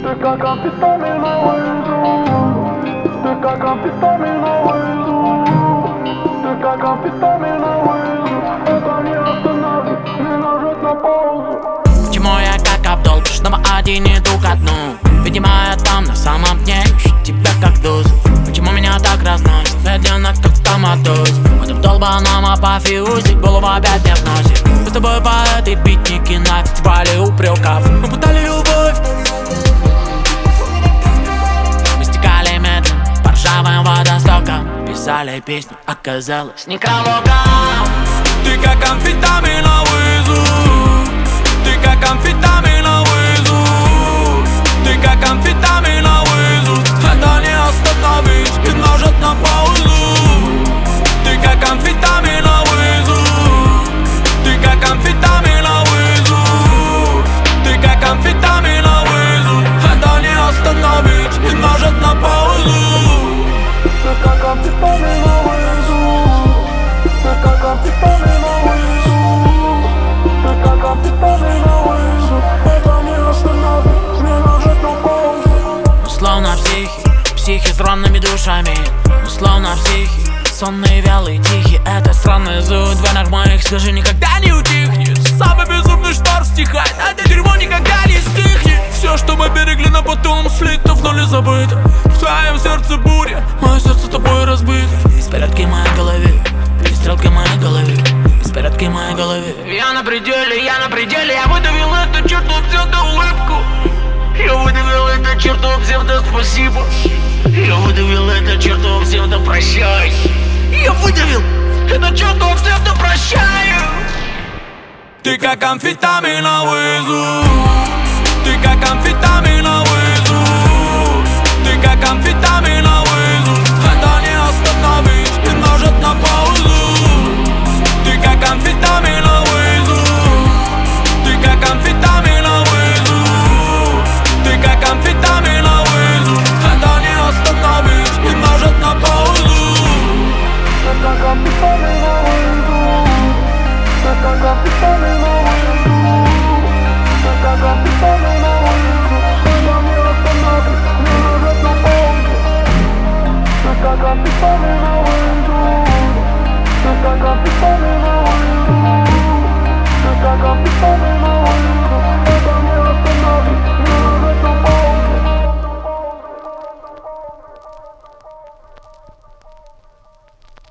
Ты как амфетаминовый зуб, ты как амфетаминовый зуб, ты как амфетаминовый зуб. Это не остановит, не нажать на паузу. Почему я как Абдул, снова один иду ко дну? Видимо, я там на самом дне, ищу тебя как дозу. Почему меня так разносит, медленно как томатоз? В этом долбаном апофеозе голову опять не вносит. Мы с тобой по этой битнике на фестивале упреков. Мы пытали любовь, мы стекали медленно по ржавым водостокам. Писали песню, оказалось некрологом. Ты как амфетаминовый зуб, ты как амфетаминовый зуб, ты как амфетаминовый зуб. Это не остановить и нажать на паузу. Ты как амфетаминовый зуб, ты как амфетаминовый зуб, ты как амфетаминовый зуб. Это не остановить и нажать на паузу. Ты как амфетаминовый зуб, ты как амфетаминовый зуб, ты как амфетаминовый зуб. Это не остановить, не нажать на паузу. Словно психи с ранными душами. Словно психи, сонные, вялые, тихие. Это странный зуд в венах моих, скажи, никогда не утихнет. Самый безумный штор в стихах, это дерьмо никогда не стихнет. Все, что мы берегли на потом, слито в ноль и забыто. В твоем сердце буря, мое сердце тобой разбито. Беспорядки в моей голове, перестрелки в моей голове, беспорядки в моей голове. Я на пределе, я выдавил эту черту псевдо-улыбку. Я выдавил эту черту псевдо-спасибо. Я выдавил эту черту псевдо-прощай. Я выдавил эту черту псевдо-прощаю. Ты как амфетаминовый зуб, ты как амфетаминовый зуб, ты как амфетаминовый зуб. Это не остановить и нажать на паузу. Ты как амфетаминовый